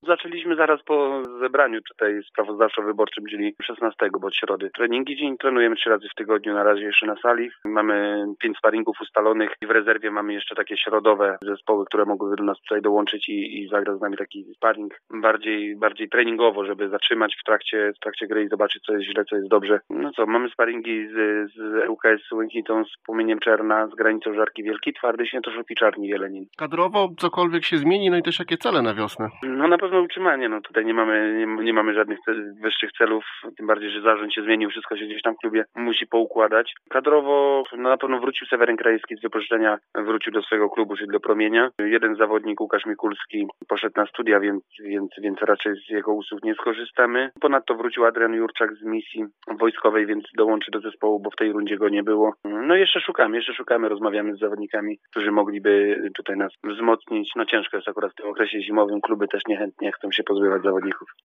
Zaczęliśmy zaraz po zebraniu tutaj sprawozdawczo-wyborczym, czyli 16, bo od środy. Treningi dzień trenujemy 3 razy w tygodniu, na razie jeszcze na sali. Mamy 5 sparingów ustalonych i w rezerwie mamy jeszcze takie środowe zespoły, które mogłyby do nas tutaj dołączyć i zagrać z nami taki sparing bardziej treningowo, żeby zatrzymać w trakcie gry i zobaczyć, co jest źle, co jest dobrze. No co, mamy sparingi z ŁKS Łęknitą, z Płomieniem Czerna, z granicą Żarki Wielki, Twardy Świętoszów i Czarni Jelenin. Kadrowo cokolwiek się zmieni, no i też jakie cele na wiosnę? No na pewno utrzymanie, no tutaj nie mamy żadnych wyższych celów, tym bardziej, że zarząd się zmienił, wszystko się gdzieś tam w klubie musi poukładać. Kadrowo no na pewno wrócił Seweryn Krajewski z wypożyczenia, wrócił do swojego klubu, czyli do Promienia. Jeden zawodnik, Łukasz Mikulski, poszedł na studia, więc raczej z jego usług nie skorzystamy. Ponadto wrócił Adrian Jurczak z misji wojskowej, więc dołączy do zespołu, bo w tej rundzie go nie było. No jeszcze szukamy, rozmawiamy z zawodnikami, którzy mogliby tutaj nas wzmocnić. No ciężko jest akurat w tym okresie zimowym, kluby też niechętnie chcą się pozbywać zawodników.